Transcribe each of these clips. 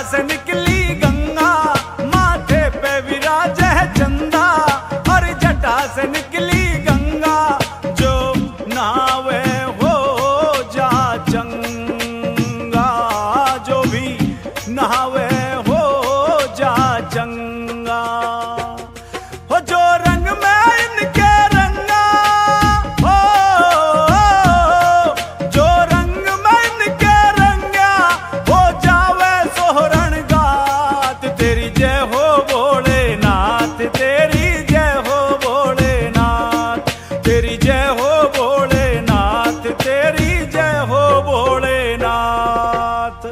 से निकली गंगा, माथे पे विराज है चंदा, और जटा से निकली गंगा, जो नहावे हो जा चंगा, जो भी नहावे हो जा चंगा। हो जो रंग में इनके रंगा, हो जो रंग में इनके रंगा, हो जावे सोहरण गात। तेरी जय हो भोलेनाथ, तेरी जय हो भोलेनाथ, तेरी जय हो भोलेनाथ, तेरी जय हो भोलेनाथ।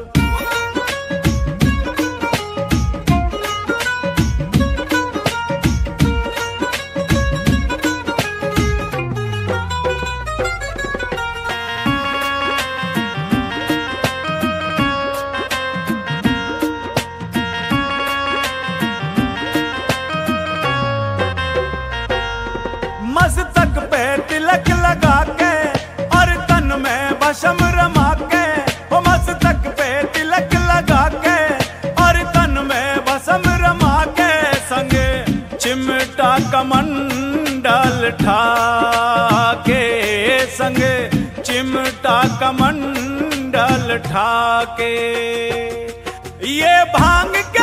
मस्तक पे तिलक लगा के और तन में भस्म रमा के, हो मस्तक पे तिलक लगा के और तन में भस्म रमा के, संगे चिमटा कमंडल ठाके, संगे चिमटा कमंडल ठाके। ये भांग के